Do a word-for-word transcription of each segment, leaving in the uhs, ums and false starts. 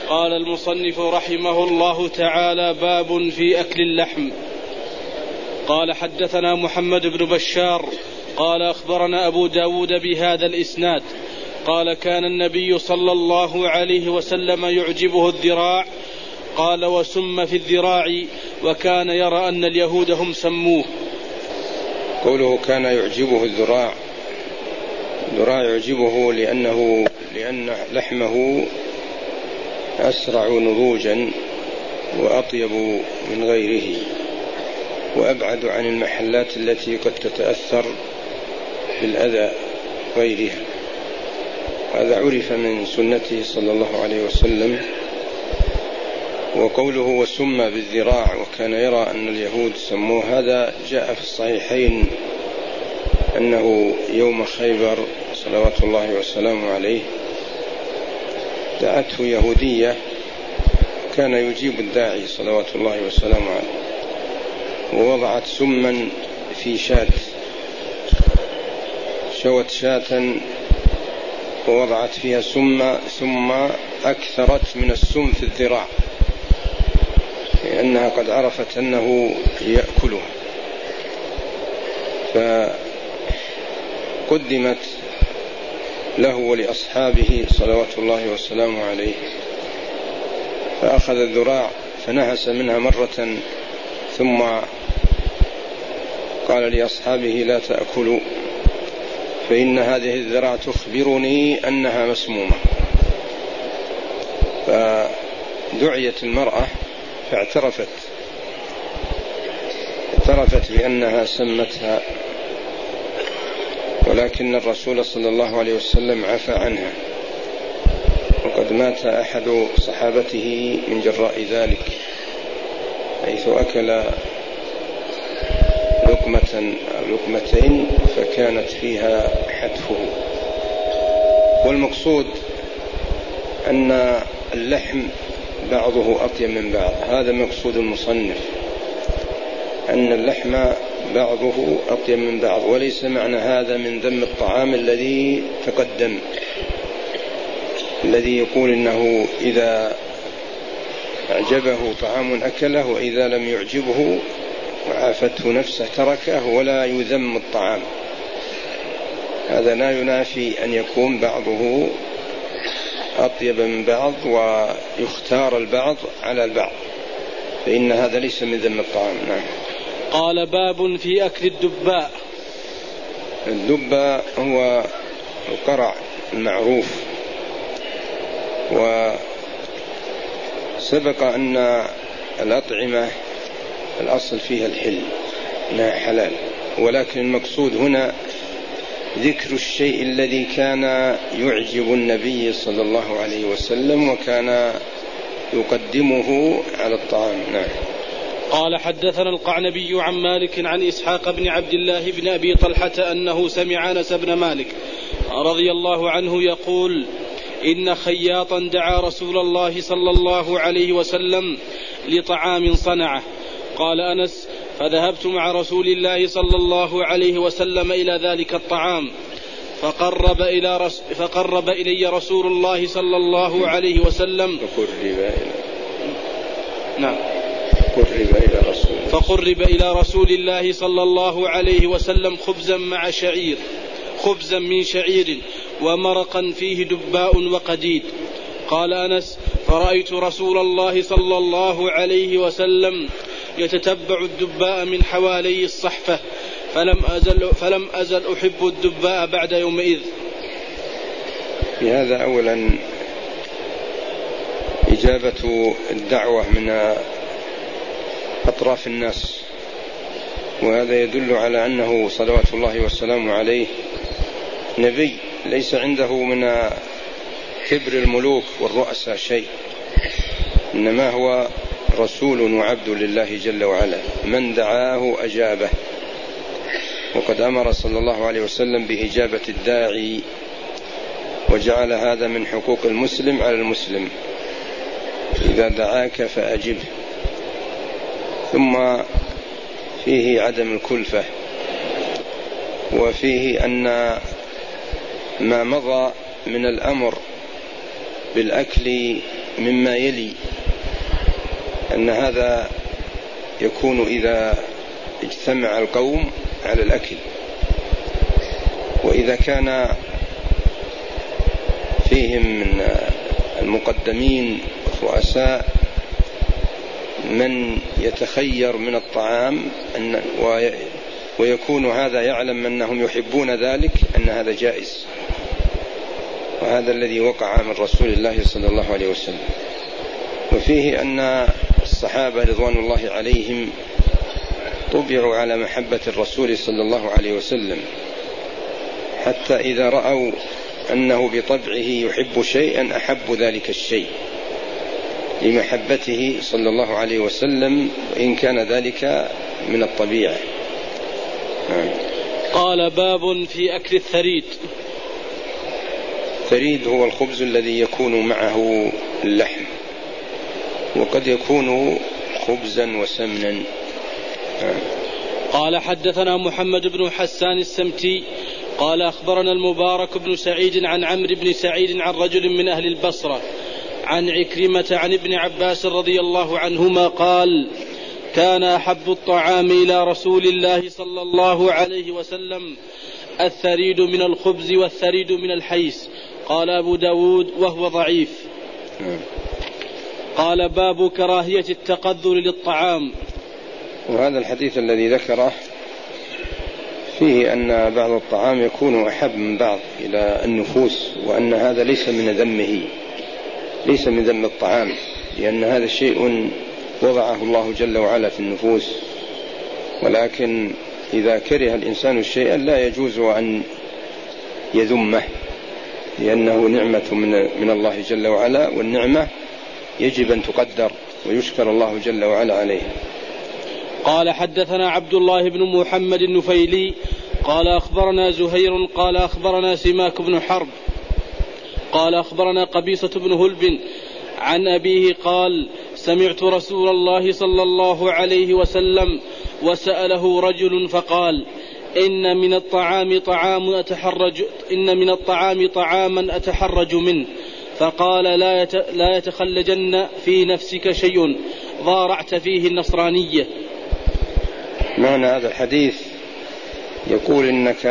قال المصنف رحمه الله تعالى: باب في أكل اللحم. قال: حدثنا محمد بن بشار قال أخبرنا أبو داود بهذا الإسناد قال: كان النبي صلى الله عليه وسلم يعجبه الذراع. قال: وسم في الذراع، وكان يرى أن اليهود هم سموه. قوله كان يعجبه الذراع، الذراع يعجبه لأنه لأن لحمه أسرع نضوجا وأطيب من غيره وأبعد عن المحلات التي قد تتأثر بالأذى غيرها. هذا عرف من سنته صلى الله عليه وسلم. وقوله وسم بالذراع وكان يرى أن اليهود سموه، هذا جاء في الصحيحين أنه يوم خيبر صلوات الله وسلامه عليه دعته يهودية، كان يجيب الداعي صلوات الله وسلامه عليه، ووضعت سما في شاة، شوت شاة ووضعت فيها سم ثم أكثرت من السم في الذراع لأنها قد عرفت أنه يأكلها، فقدمت له ولأصحابه صلوات الله وسلامه عليه، فأخذ الذراع فنهس منها مرة ثم قال لأصحابه: لا تأكلوا فإن هذه الذراع تخبرني أنها مسمومة. فدعيت المرأة فاعترفت اعترفت بأنها سمتها، ولكن الرسول صلى الله عليه وسلم عفى عنها، وقد مات أحد صحابته من جراء ذلك، حيث أكل لقمة أو لقمتين فكانت فيها حتفه. والمقصود أن اللحم بعضه أطيب من بعض، هذا مقصود المصنف، أن اللحم بعضه أطيب من بعض، وليس معنى هذا من ذم الطعام الذي تقدم، الذي يقول إنه إذا أعجبه طعام أكله وإذا لم يعجبه وعافته نفسه تركه، ولا يذم الطعام. هذا لا ينافي أن يكون بعضه أطيب من بعض ويختار البعض على البعض، فإن هذا ليس من ذم الطعام. نعم. قال: باب في أكل الدباء. الدباء هو القرع المعروف، وسبق أن الأطعمة الأصل فيها الحل إنها حلال، ولكن المقصود هنا ذكر الشيء الذي كان يعجب النبي صلى الله عليه وسلم وكان يقدمه على الطعام. نعم. قال: حدثنا القعنبي عن مالك عن إسحاق بن عبد الله بن أبي طلحة أنه سمع أنس بن مالك رضي الله عنه يقول: إن خياطا دعا رسول الله صلى الله عليه وسلم لطعام صنعه. قال أنس: فذهبت مع رسول الله صلى الله عليه وسلم إلى ذلك الطعام، فقرب, إلى رس فقرب إلي رسول الله صلى الله عليه وسلم فقرب إلى نعم فقرب إلى رسول فقرب إلى رسول الله صلى الله عليه وسلم خبزا مع شعير خبزا من شعير ومرقا فيه دباء وقديد. قال أنس: فرأيت رسول الله صلى الله عليه وسلم يتتبع الدباء من حوالي الصحفة، فلم أزل, فلم أزل أحب الدباء بعد يومئذ. في هذا أولا إجابة الدعوة من أطراف الناس، وهذا يدل على أنه صلوات الله والسلام عليه نبي، ليس عنده من كبر الملوك والرؤساء شيء، إنما هو رسول وعبد لله جل وعلا، من دعاه أجابه. وقد أمر صلى الله عليه وسلم بإجابة الداعي، وجعل هذا من حقوق المسلم على المسلم، إذا دعاك فأجبه. ثم فيه عدم الكلفة، وفيه أن ما مضى من الأمر بالأكل مما يلي أن هذا يكون إذا اجتمع القوم على الأكل، وإذا كان فيهم من المقدمين الرؤساء من يتخير من الطعام ويكون هذا يعلم أنهم يحبون ذلك، أن هذا جائز، وهذا الذي وقع من رسول الله صلى الله عليه وسلم. وفيه أن الصحابة رضوان الله عليهم طبعوا على محبة الرسول صلى الله عليه وسلم، حتى إذا رأوا أنه بطبعه يحب شيئا أحب ذلك الشيء لمحبته صلى الله عليه وسلم، وإن كان ذلك من الطبيعة. قال: باب في أكل الثريد. الثريد هو الخبز الذي يكون معه اللحم، وقد يكون خبزا وسمنا. قال: حدثنا محمد بن حسان السمتي قال: أخبرنا المبارك بن سعيد عن عمرو بن سعيد عن رجل من أهل البصرة عن عكرمة عن ابن عباس رضي الله عنهما قال: كان أحب الطعام إلى رسول الله صلى الله عليه وسلم الثريد من الخبز والثريد من الحيس. قال أبو داود وهو ضعيف. قال: باب كراهية التقذر للطعام. وهذا الحديث الذي ذكره فيه أن بعض الطعام يكون أحب من بعض إلى النفوس، وأن هذا ليس من ذمه، ليس من ذم الطعام، لأن هذا شيء وضعه الله جل وعلا في النفوس. ولكن إذا كره الإنسان شيئا لا يجوز أن يذمه، لأنه نعمة من الله جل وعلا، والنعمة يجب أن تقدر ويشكر الله جل وعلا عليها. قال: حدثنا عبد الله بن محمد النفيلي قال: أخبرنا زهير قال: أخبرنا سماك بن حرب قال: أخبرنا قبيصة بن هلب عن أبيه قال: سمعت رسول الله صلى الله عليه وسلم وسأله رجل فقال: إن من الطعام طعام أتحرج إن من الطعام طعاما أتحرج منه، فقال: لا لا يتخلجن في نفسك شيء ضارعت فيه النصرانية. معنى هذا الحديث يقول إنك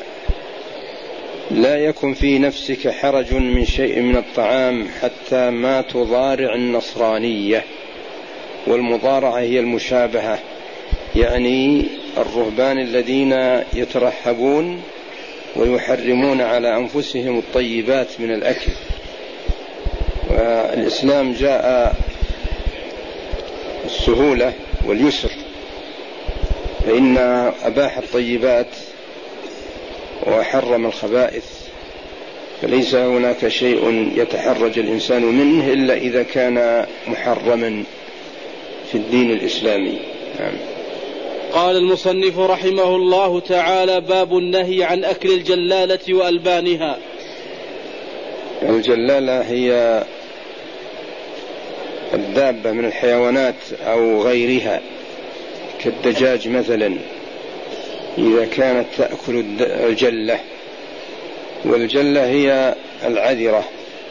لا يكن في نفسك حرج من شيء من الطعام حتى ما تضارع النصرانية. والمضارعة هي المشابهة، يعني الرهبان الذين يترحبون ويحرمون على أنفسهم الطيبات من الأكل. والإسلام جاء السهولة واليسر، فإن أباح الطيبات وحرم الخبائث، فليس هناك شيء يتحرج الإنسان منه إلا إذا كان محرما في الدين الإسلامي. نعم. قال المصنف رحمه الله تعالى: باب النهي عن أكل الجلالة وألبانها. الجلالة هي الدابة من الحيوانات أو غيرها كالدجاج مثلا، إذا كانت تأكل الجلة، والجلة هي العذرة،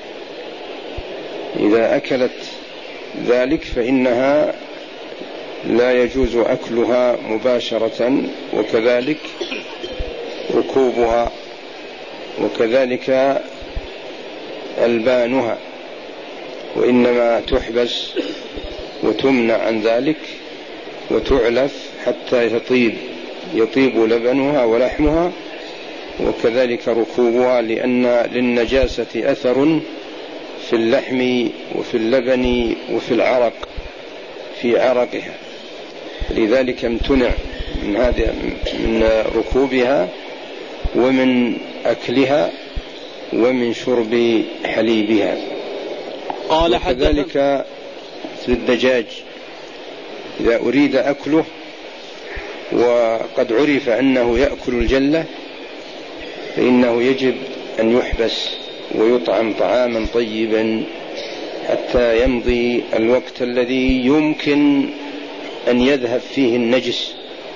إذا أكلت ذلك فإنها لا يجوز أكلها مباشرة، وكذلك ركوبها، وكذلك ألبانها، وإنما تحبس وتمنع عن ذلك وتعلف حتى يطيب يطيب لبنها ولحمها، وكذلك ركوبها، لأن للنجاسة أثر في اللحم وفي اللبن وفي العرق في عرقها، لذلك امتنع من هذا من ركوبها ومن أكلها ومن شرب حليبها. قال: وكذلك في الدجاج إذا أريد أكله وقد عرف أنه يأكل الجلة فإنه يجب أن يحبس ويطعم طعاما طيبا حتى يمضي الوقت الذي يمكن أن يذهب فيه النجس،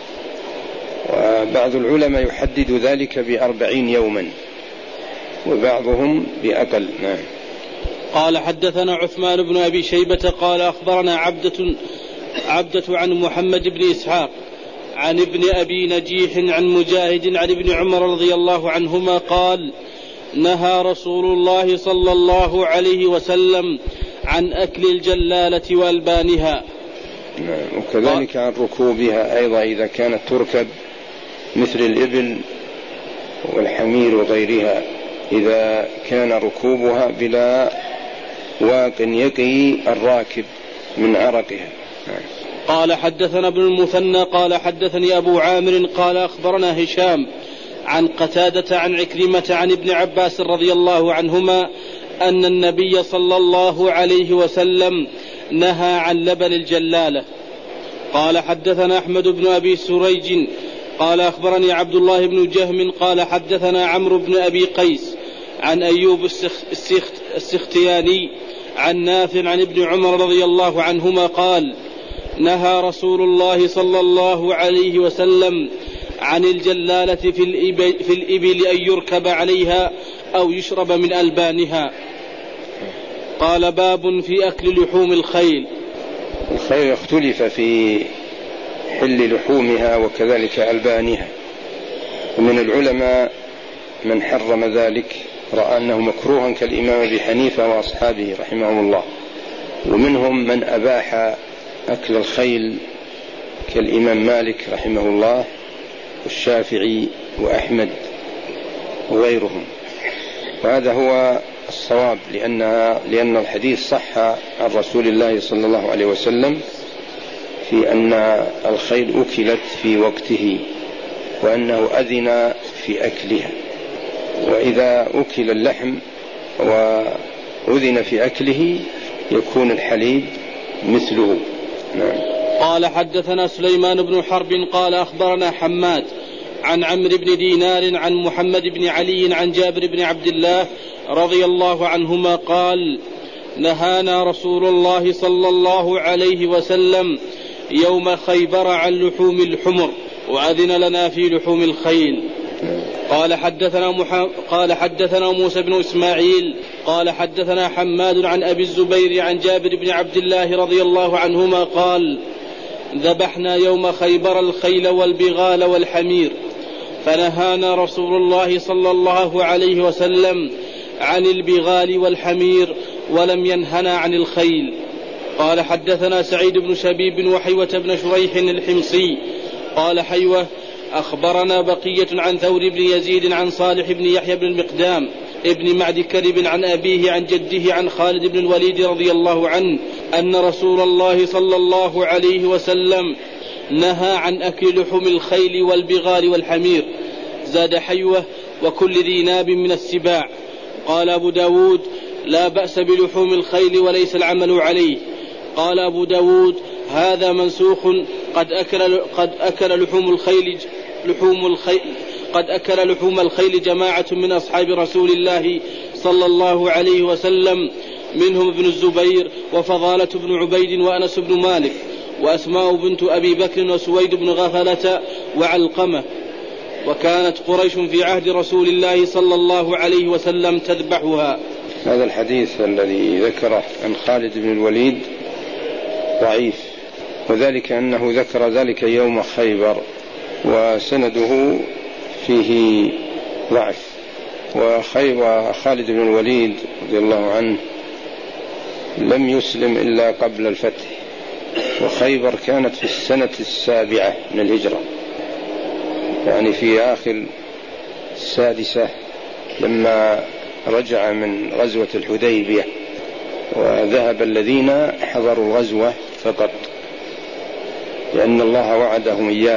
وبعض العلماء يحدد ذلك بأربعين يوما وبعضهم بأقل. نعم. قال حدثنا عثمان بن أبي شيبة قال أخبرنا عبدة, عبدة عن محمد بن إسحاق عن ابن أبي نجيح عن مجاهد عن ابن عمر رضي الله عنهما قال نهى رسول الله صلى الله عليه وسلم عن أكل الجلالة وألبانها. وكذلك عن ركوبها أيضا إذا كانت تركب مثل الإبل والحمير وغيرها، إذا كان ركوبها بلا واق يقي الراكب من عرقها. قال حدثنا ابن المثنى قال حدثني أبو عامر قال أخبرنا هشام عن قتادة عن عكرمة عن ابن عباس رضي الله عنهما أن النبي صلى الله عليه وسلم نهى عن لبن الجلالة. قال حدثنا أحمد بن أبي سريج قال أخبرني عبد الله بن جهم قال حدثنا عمرو بن أبي قيس عن أيوب السختياني عن نافع عن ابن عمر رضي الله عنهما قال نهى رسول الله صلى الله عليه وسلم عن الجلالة في الإبل, في الإبل أن يركب عليها أو يشرب من ألبانها. قال باب في أكل لحوم الخيل. الخيل اختلف في حل لحومها وكذلك ألبانها، ومن العلماء من حرم ذلك رأى أنه مكروها كالإمام أبي حنيفة وأصحابه رحمهم الله، ومنهم من أباح أكل الخيل كالإمام مالك رحمه الله والشافعي وأحمد وغيرهم، وهذا هو الصواب لأنها لأن الحديث صح عن رسول الله صلى الله عليه وسلم في أن الخيل أكلت في وقته وأنه أذن في أكلها، وإذا أكل اللحم وأذن في أكله يكون الحليب مثله. نعم. قال حدثنا سليمان بن حرب قال أخبرنا حماد عن عمرو بن دينار عن محمد بن علي عن جابر بن عبد الله رضي الله عنهما قال نهانا رسول الله صلى الله عليه وسلم يوم خيبر عن لحوم الحمر وأذن لنا في لحوم الخيل. قال حدثنا, مح... قال حدثنا موسى بن إسماعيل قال حدثنا حماد عن أبي الزبير عن جابر بن عبد الله رضي الله عنهما قال ذبحنا يوم خيبر الخيل والبغال والحمير فنهانا رسول الله صلى الله عليه وسلم عن البغال والحمير ولم ينهنا عن الخيل. قال حدثنا سعيد بن شبيب وحيوة بن شريح الحمصي قال حيوة أخبرنا بقية عن ثور بن يزيد عن صالح بن يحيى بن المقدام ابن معد كرب عن أبيه عن جده عن خالد بن الوليد رضي الله عنه أن رسول الله صلى الله عليه وسلم نهى عن أكل لحوم الخيل والبغال والحمير. زاد حيوة وكل ذي ناب من السباع. قال أبو داود لا بأس بلحوم الخيل وليس العمل عليه. قال أبو داود هذا منسوخ قد أكل, قد أكل لحوم الخيل لحوم الخيل قد أكل لحوم الخيل جماعة من أصحاب رسول الله صلى الله عليه وسلم منهم ابن الزبير وفضالة بن عبيد وأنس بن مالك وأسماء بنت أبي بكر وسويد بن غفلة وعلقمة، وكانت قريش في عهد رسول الله صلى الله عليه وسلم تذبحها. هذا الحديث الذي ذكره عن خالد بن الوليد ضعيف، وذلك أنه ذكر ذلك يوم خيبر وسنده فيه ضعف. وخالد بن الوليد رضي الله عنه لم يسلم إلا قبل الفتح، وخيبر كانت في السنة السابعة من الهجرة، يعني في آخر السادسة لما رجع من غزوة الحديبية، وذهب الذين حضروا الغزوة فقط لأن الله وعدهم إياه.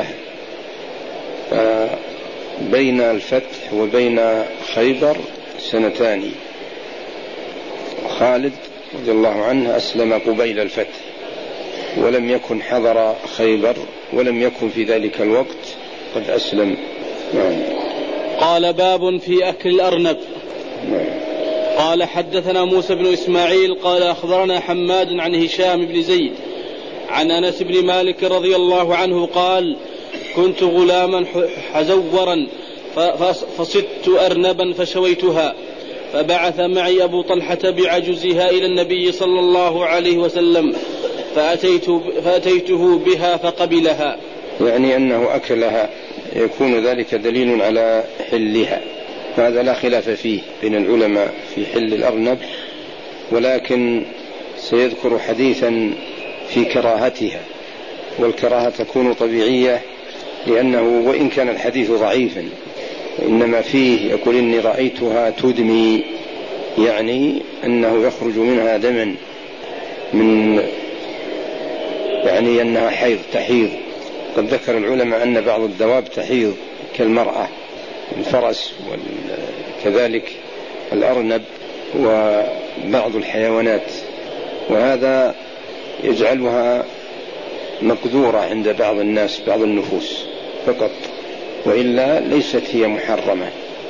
بين الفتح وبين خيبر سنتان، وخالد رضي الله عنه أسلم قبيل الفتح ولم يكن حضر خيبر ولم يكن في ذلك الوقت قد أسلم. نعم. قال باب في أكل الأرنب. نعم. قال حدثنا موسى بن إسماعيل قال أخبرنا حماد عن هشام بن زيد عن أنس بن مالك رضي الله عنه قال كنت غلاما حزورا فصدت أرنبا فشويتها فبعث معي أبو طلحة بعجزها إلى النبي صلى الله عليه وسلم فأتيت فأتيته بها فقبلها. يعني أنه أكلها، يكون ذلك دليل على حلها، هذا لا خلاف فيه بين العلماء في حل الأرنب، ولكن سيذكر حديثا في كراهتها، والكراهة تكون طبيعية، لأنه وإن كان الحديث ضعيفا إنما فيه يقول إني رأيتها تدمي، يعني أنه يخرج منها دما، من يعني أنها حيض تحيض. قد ذكر العلماء أن بعض الدواب تحيض كالمرأة، الفرس وكذلك الأرنب وبعض الحيوانات، وهذا يجعلها مقدورة عند بعض الناس بعض النفوس فقط، وإلا ليست هي محرمة.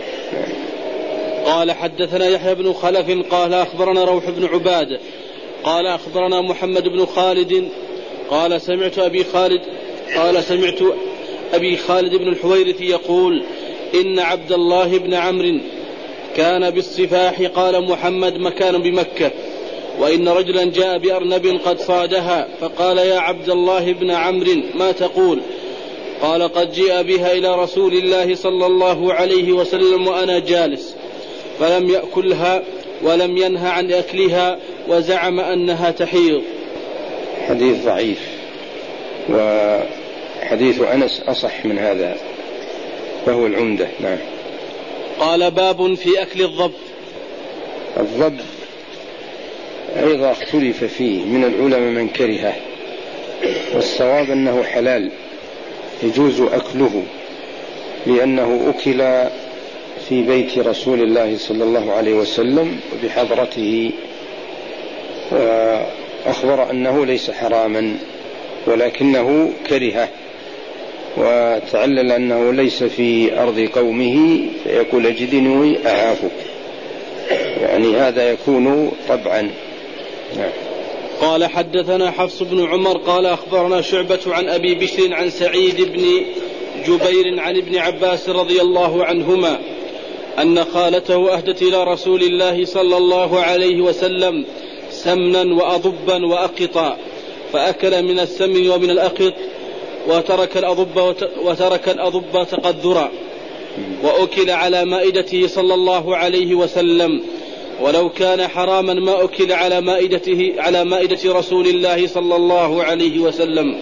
قال حدثنا يحيى بن خلف قال أخبرنا روح بن عبادة قال أخبرنا محمد بن خالد قال سمعت أبي خالد قال سمعت أبي خالد بن الحويرث يقول إن عبد الله بن عمرو كان بالصفاح، قال محمد مكان بمكة، وإن رجلا جاء بأرنب قد صادها فقال يا عبد الله بن عمرو ما تقول؟ قال قد جاء بها إلى رسول الله صلى الله عليه وسلم وأنا جالس، فلم يأكلها ولم ينهى عن أكلها وزعم أنها تحيض. حديث ضعيف، وحديث أنس أصح من هذا فهو العمدة. نعم. قال باب في أكل الضب. الضب أيضا اختلف فيه من العلماء من كرهه، والصواب أنه حلال يجوز أكله، لأنه أكل في بيت رسول الله صلى الله عليه وسلم بحضرته، وأخبر أنه ليس حراما ولكنه كرهه، وتعلل أنه ليس في أرض قومه فيقول أجدني أعافك، يعني هذا يكون طبعا. نعم. قال حدثنا حفص بن عمر قال أخبرنا شعبة عن أبي بشر عن سعيد بن جبير عن ابن عباس رضي الله عنهما أن خالته أهدت إلى رسول الله صلى الله عليه وسلم سمنا وأضبا وأقطا، فأكل من السمن ومن الأقط وترك الأضب وترك الأضب تقذرا، وأكل على مائدته صلى الله عليه وسلم، ولو كان حراما ما أكل على مائدته على مائدة رسول الله صلى الله عليه وسلم.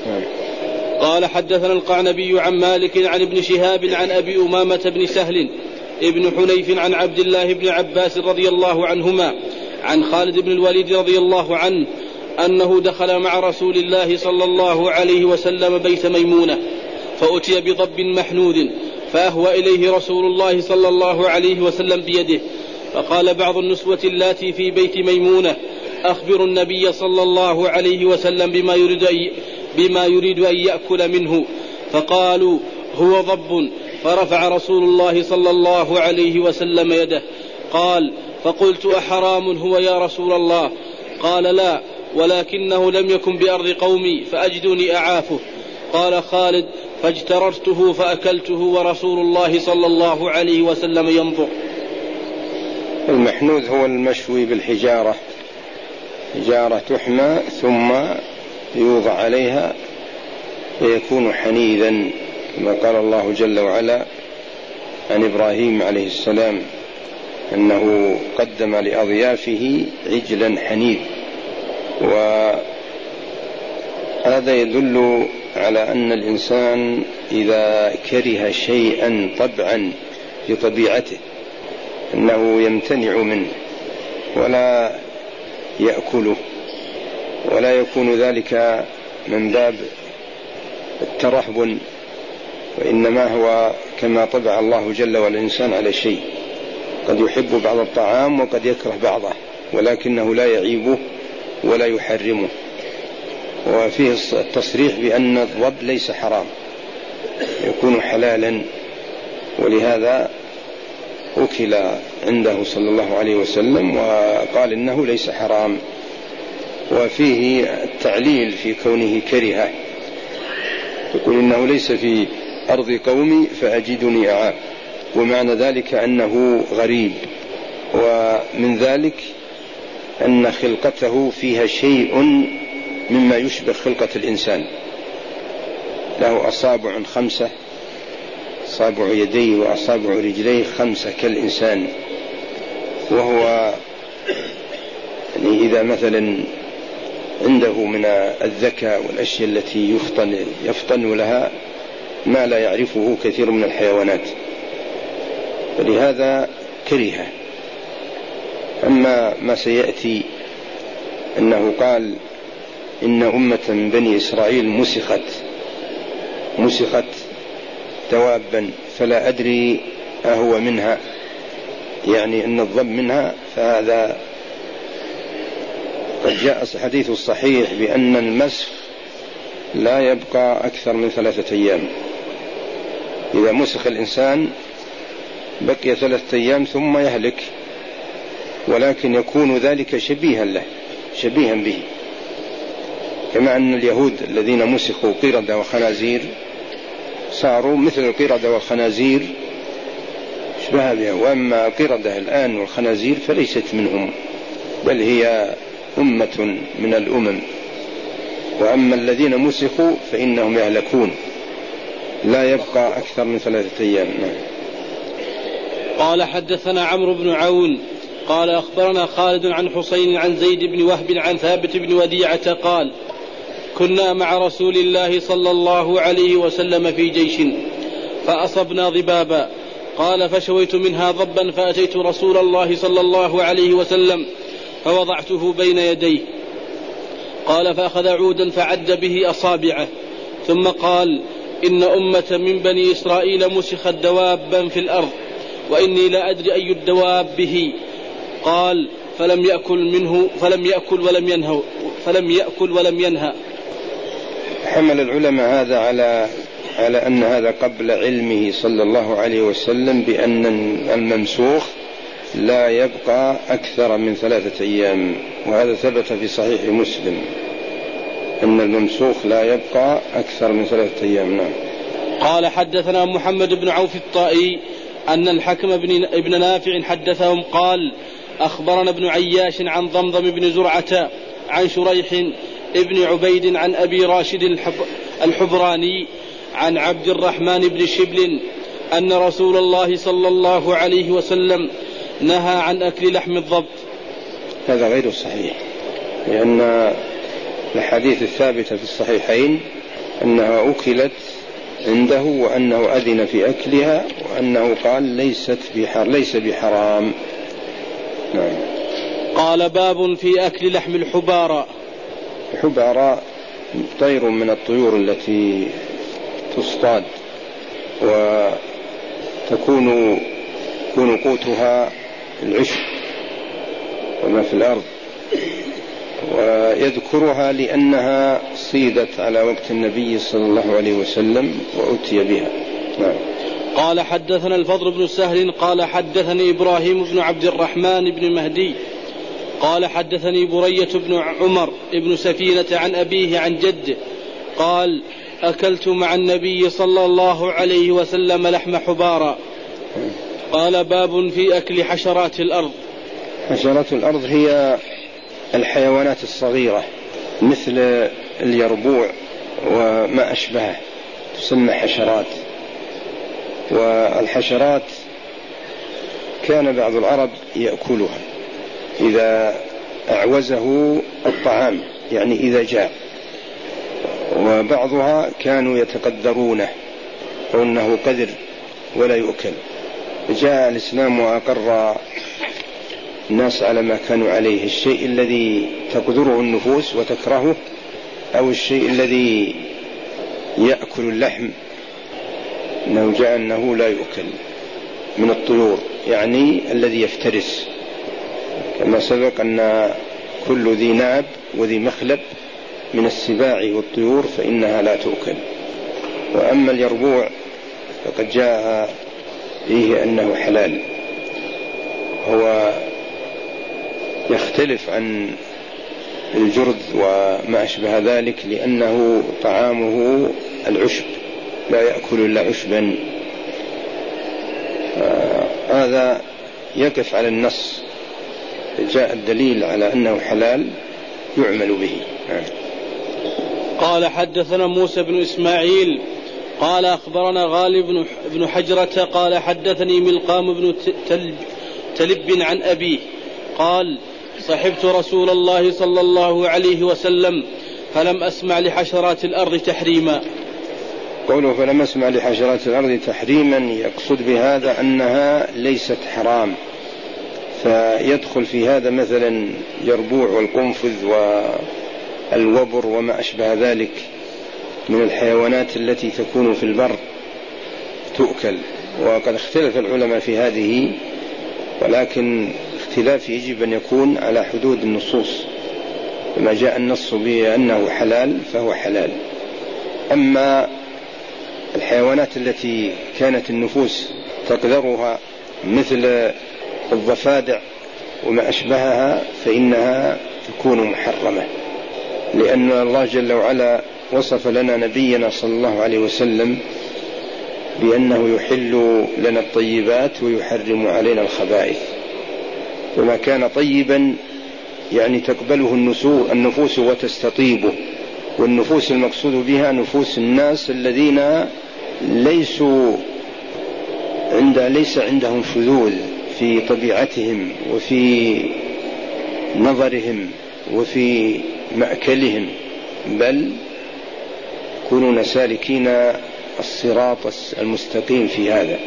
قال حدثنا القعنبي عن مالك عن ابن شهاب عن أبي أمامة بن سهل ابن حنيف عن عبد الله بن عباس رضي الله عنهما عن خالد بن الوليد رضي الله عنه أنه دخل مع رسول الله صلى الله عليه وسلم بيت ميمونة، فأتي بضب محنود فأهوى إليه رسول الله صلى الله عليه وسلم بيده، فقال بعض النسوة اللاتي في بيت ميمونة أخبروا النبي صلى الله عليه وسلم بما يريد أن, بما يريد أن يأكل منه، فقالوا هو ضب، فرفع رسول الله صلى الله عليه وسلم يده. قال فقلت أحرام هو يا رسول الله؟ قال لا، ولكنه لم يكن بأرض قومي فأجدني أعافه. قال خالد فاجتررته فأكلته ورسول الله صلى الله عليه وسلم ينظر. المحنوذ هو المشوي بالحجارة، حجارة تحمى ثم يوضع عليها فيكون حنيذا، كما قال الله جل وعلا عن إبراهيم عليه السلام أنه قدم لأضيافه عجلا حنيذ. وهذا يدل على أن الإنسان إذا كره شيئا طبعا في طبيعته أنه يمتنع منه ولا يأكله، ولا يكون ذلك من باب الترهب، وإنما هو كما طبع الله جل وعلا الإنسان على شيء، قد يحب بعض الطعام وقد يكره بعضه، ولكنه لا يعيبه ولا يحرمه. وفيه التصريح بأن الضب ليس حرام، يكون حلالا، ولهذا أكل عنده صلى الله عليه وسلم وقال إنه ليس حرام. وفيه التعليل في كونه كرهه، يقول إنه ليس في أرض قومي فأجدني أعاف، ومعنى ذلك أنه غريب ومن ذلك أن خلقته فيها شيء مما يشبه خلقة الإنسان، له أصابع خمسة، أصابع يديه وأصابع رجليه خمسة كالإنسان، وهو يعني إذا مثلا عنده من الذكاء والأشياء التي يفطن, يفطن لها ما لا يعرفه كثير من الحيوانات، فلهذا كرهه. أما ما سيأتي أنه قال إن أمة من بني إسرائيل مسخت مسخت دوابا فلا أدري أهو منها، يعني أن الضب منها، فهذا قد جاء الحديث الصحيح بأن المسخ لا يبقى أكثر من ثلاثة أيام. إذا مسخ الإنسان بقي ثلاثة أيام ثم يهلك، ولكن يكون ذلك شبيها له شبيها به، كما أن اليهود الذين مسخوا قردة وخنازير صاروا مثل القردة والخنازير شبه بها، وأما القردة الآن والخنازير فليست منهم، بل هي أمة من الأمم، وأما الذين مسخوا فإنهم يهلكون لا يبقى أكثر من ثلاثة أيام. قال حدثنا عمرو بن عون قال أخبرنا خالد عن حسين عن زيد بن وهب عن ثابت بن وديعة قال كنا مع رسول الله صلى الله عليه وسلم في جيش فأصبنا ضبابا، قال فشويت منها ضبا فأتيت رسول الله صلى الله عليه وسلم فوضعته بين يديه، قال فأخذ عودا فعد به أصابعه، ثم قال إن أمة من بني إسرائيل مسخت دوابا في الأرض وإني لا أدري أي الدواب به، قال فلم يأكل منه فلم يأكل ولم ينهى فلم يأكل ولم ينهى. حمل العلماء هذا على على أن هذا قبل علمه صلى الله عليه وسلم بأن الممسوخ لا يبقى أكثر من ثلاثة أيام، وهذا ثبت في صحيح مسلم أن الممسوخ لا يبقى أكثر من ثلاثة أيام. نعم. قال حدثنا محمد بن عوف الطائي أن الحكم بن ابن نافع حدثهم قال أخبرنا ابن عياش عن ضمضم بن زرعة عن شريح ابن عبيد عن أبي راشد الحبراني عن عبد الرحمن بن شبل أن رسول الله صلى الله عليه وسلم نهى عن أكل لحم الضب. هذا غير صحيح، لأن الحديث الثابتة في الصحيحين أنها أكلت عنده وأنه أذن في أكلها وأنه قال ليست بحر ليس بحرام. نعم. قال باب في أكل لحم الحبارى. الحبارى طير من الطيور التي تصطاد وتكون يكون قوتها العشب وما في الأرض، ويذكرها لأنها صيدت على وقت النبي صلى الله عليه وسلم وأتي بها. نعم. قال حدثنا الفضل بن سهل قال حدثني إبراهيم بن عبد الرحمن بن مهدي قال حدثني برية بن عمر بن سفينة عن أبيه عن جده قال أكلت مع النبي صلى الله عليه وسلم لحم حبارى. قال باب في أكل حشرات الأرض. حشرات الأرض هي الحيوانات الصغيرة مثل اليربوع وما أشبهه تسمى حشرات. والحشرات كان بعض العرب يأكلها إذا أعوزه الطعام، يعني إذا جاء، وبعضها كانوا يتقدرونه وأنه قدر ولا يؤكل. جاء الإسلام وأقر الناس على ما كانوا عليه، الشيء الذي تقدره النفوس وتكرهه أو الشيء الذي يأكل اللحم، أنه جاء أنه لا يؤكل من الطيور، يعني الذي يفترس، كما سبق أن كل ذي ناب وذي مخلب من السباع والطيور فإنها لا تؤكل. وأما اليربوع فقد جاء فيه أنه حلال، هو يختلف عن الجرذ وما أشبه ذلك لأنه طعامه العشب، لا يأكل إلا عشبا. هذا يقف على النص جاء الدليل على أنه حلال يعمل به. قال حدثنا موسى بن إسماعيل قال أخبرنا غالب بن حجرة قال حدثني ملقام بن تلب, تلب عن أبيه قال صحبت رسول الله صلى الله عليه وسلم فلم أسمع لحشرات الأرض تحريما. قوله فلم أسمع لحشرات الأرض تحريما يقصد بهذا أنها ليست حرام، فيدخل في هذا مثلا يربوع والقنفذ والوبر وما أشبه ذلك من الحيوانات التي تكون في البر تؤكل. وقد اختلف العلماء في هذه، ولكن اختلاف يجب أن يكون على حدود النصوص، فما جاء النص بأنه حلال فهو حلال. أما الحيوانات التي كانت النفوس تقدرها مثل الضفادع وما أشبهها فإنها تكون محرمة، لأن الله جل وعلا وصف لنا نبينا صلى الله عليه وسلم بأنه يحل لنا الطيبات ويحرم علينا الخبائث، وما كان طيبا يعني تقبله النفوس وتستطيبه، والنفوس المقصود بها نفوس الناس الذين ليسوا عند ليس عندهم شذوذ في طبيعتهم وفي نظرهم وفي مأكلهم، بل يكونون سالكين الصراط المستقيم في هذا.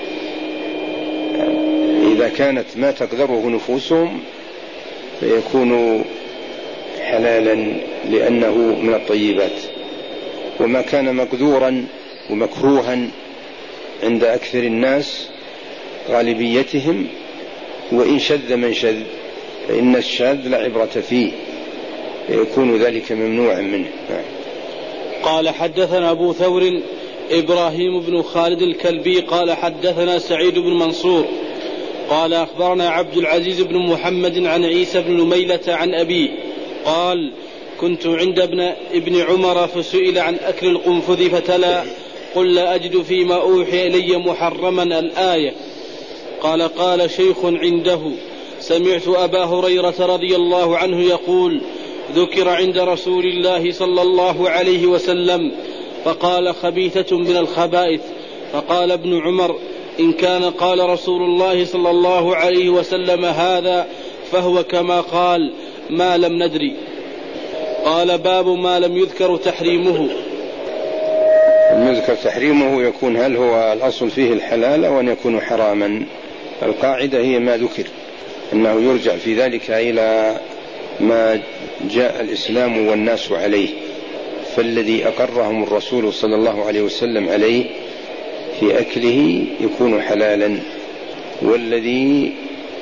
إذا كانت ما تقدره نفوسهم فيكون حلالا لأنه من الطيبات، وما كان مقدورا ومكروها عند أكثر الناس غالبيتهم وإن شذ من شذ فإن الشاذ لا عبرة فيه، يكون ذلك ممنوعا منه. قال حدثنا أبو ثور إبراهيم بن خالد الكلبي قال حدثنا سعيد بن منصور قال أخبرنا عبد العزيز بن محمد عن عيسى بن نميلة عن أبيه قال كنت عند ابن, ابن عمر فسئل عن أكل القنفذ فتلا قل لا أجد فيما أوحي إلي محرما الآية. قال قال شيخ عنده سمعت أبا هريرة رضي الله عنه يقول ذكر عند رسول الله صلى الله عليه وسلم فقال خبيثة من الخبائث، فقال ابن عمر إن كان قال رسول الله صلى الله عليه وسلم هذا فهو كما قال ما لم ندري. قال باب ما لم يذكر تحريمه. يذكر تحريمه يكون هل هو الأصل فيه الحلال أو أن يكون حراما؟ القاعدة هي ما ذكر، أنه يرجع في ذلك إلى ما جاء الإسلام والناس عليه، فالذي أقرهم الرسول صلى الله عليه وسلم عليه في أكله يكون حلالا، والذي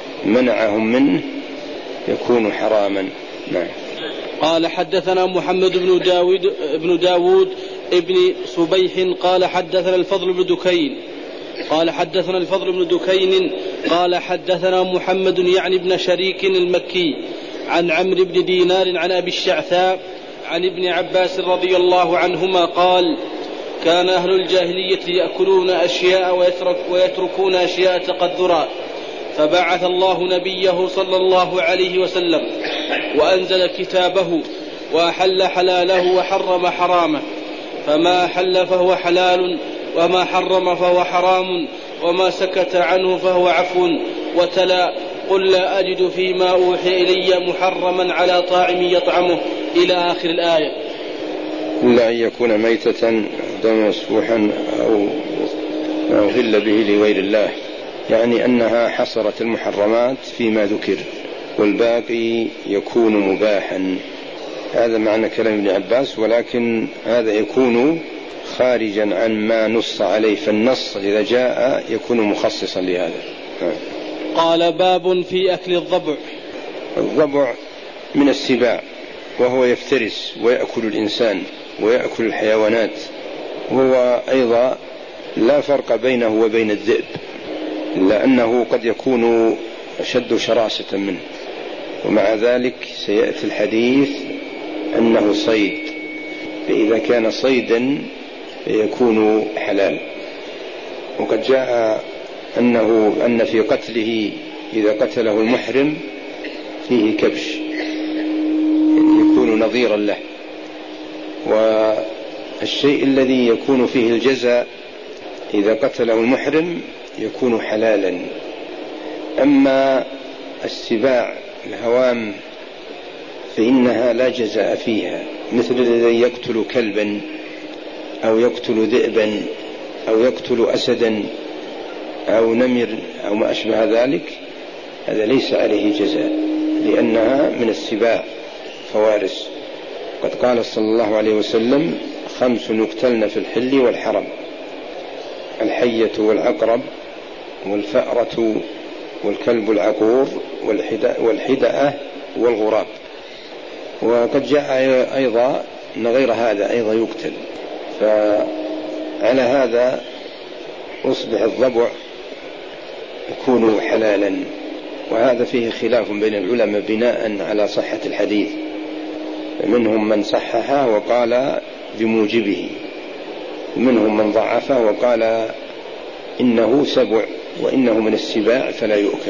منعهم منه يكون حراما. نعم. قال حدثنا محمد بن داود, بن داود ابن صبيح قال حدثنا الفضل بن دكين قال حدثنا الفضل بن دكين قال حدثنا محمد يعني بن شريك المكي عن عمرو بن دينار عن أبي الشعثاء عن ابن عباس رضي الله عنهما قال كان أهل الجاهلية يأكلون أشياء ويترك ويتركون أشياء تقدرا، فبعث الله نبيه صلى الله عليه وسلم وأنزل كتابه وأحل حلاله وحرم حرامه، فما أحل فهو حلال وما حرم فهو حرام وما سكت عنه فهو عفو، وتلا قل لا أجد فيما أوحي إلي محرما على طاعم يطعمه إلى آخر الآية. إلا أن يكون ميتة دم مسفوحا أو ما أهل به لغير الله، يعني أنها حصرت المحرمات فيما ذكر والباقي يكون مباحا. هذا معنى كلام ابن عباس، ولكن هذا يكون خارجا عن ما نص عليه، فالنص إذا جاء يكون مخصصا لهذا. قال باب في أكل الضبع. الضبع من السباع، وهو يفترس ويأكل الإنسان ويأكل الحيوانات، وهو أيضا لا فرق بينه وبين الذئب، إلا أنه قد يكون أشد شراسة منه، ومع ذلك سيأتي الحديث أنه صيد، فإذا كان صيدا يكون حلال. وقد جاء أنه أن في قتله إذا قتله المحرم فيه كبش يكون نظيرا له. والشيء الذي يكون فيه الجزاء إذا قتله المحرم يكون حلالا. أما السباع الهوام فإنها لا جزاء فيها، مثل الذي يقتل كلبا أو يقتل ذئبا أو يقتل أسدا أو نمر أو ما أشبه ذلك، هذا ليس عليه جزاء لأنها من السباع فوارس. قد قال صلى الله عليه وسلم: خمس يقتلن في الحل والحرم: الحية والعقرب والفأرة والكلب العقور والحدأة والغراب. وقد جاء أيضا أن غير هذا أيضا يقتل. فعلى هذا أصبح الضبع يكون حلالا. وهذا فيه خلاف بين العلماء بناء على صحة الحديث، منهم من صححه وقال بموجبه، ومنهم من ضعفه وقال إنه سبع وإنه من السباع فلا يؤكل.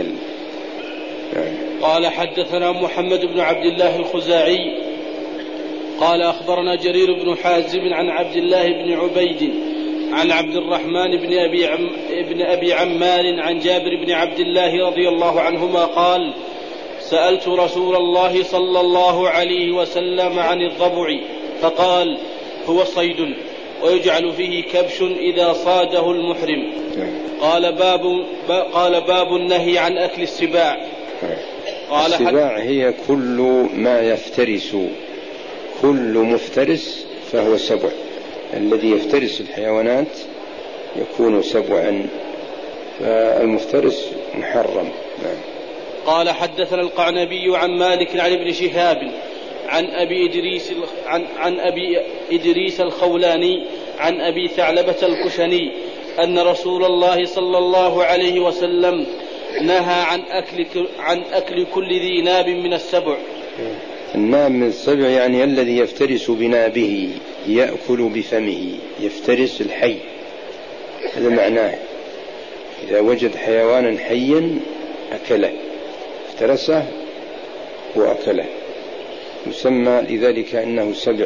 قال حدثنا محمد بن عبد الله الخزاعي قال أخبرنا جرير بن حازم عن عبد الله بن عبيد عن عبد الرحمن بن أبي, عم بن أبي عمار عن جابر بن عبد الله رضي الله عنهما قال: سألت رسول الله صلى الله عليه وسلم عن الضبع فقال: هو صيد ويجعل فيه كبش إذا صاده المحرم. قال باب, قال باب النهي عن أكل السباع. قال السباع هي كل ما يفترس، كل مفترس فهو سبع، الذي يفترس الحيوانات يكون سبعا، فالمفترس محرم. قال حدثنا القعنبي عن مالك عن ابن شهاب عن أبي إدريس, عن, عن أبي إدريس الخولاني عن أبي ثعلبة الكشني أن رسول الله صلى الله عليه وسلم نهى عن أكل, عن أكل كل ذي ناب من السبع. الناب من السبع يعني الذي يفترس بنابه، يأكل بفمه، يفترس الحي، هذا معناه. إذا وجد حيوانا حيا أكله، افترسه وأكله، يسمى لذلك أنه سبع،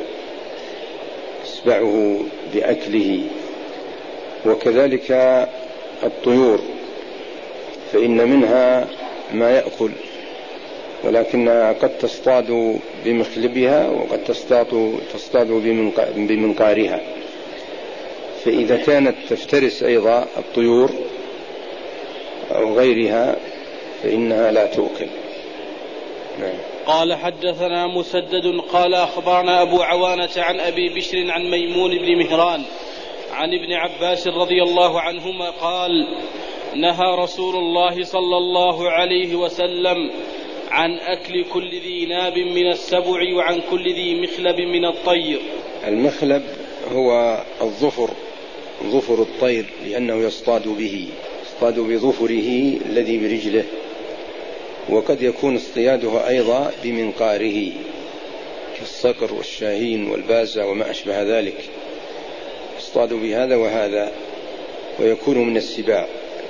يسبعه بأكله. وكذلك الطيور فإن منها ما يأكل، ولكنها قد تصطاد بمخلبها وقد تصطاد, تصطاد بمنقارها. فإذا كانت تفترس أيضا الطيور أو غيرها فإنها لا تؤكل. نعم. قال حدثنا مسدد قال أخبرنا أبو عوانة عن أبي بشر عن ميمون بن مهران عن ابن عباس رضي الله عنهما قال: نهى رسول الله صلى الله عليه وسلم عن أكل كل ذي ناب من السبع وعن كل ذي مخلب من الطير. المخلب هو الظفر، ظفر الطير، لأنه يصطاد به، يصطاد بظفره الذي برجله. وقد يكون اصطياده أيضا بمنقاره كالصقر والشاهين والبازة وما أشبه ذلك، يصطاد بهذا وهذا ويكون من السباع.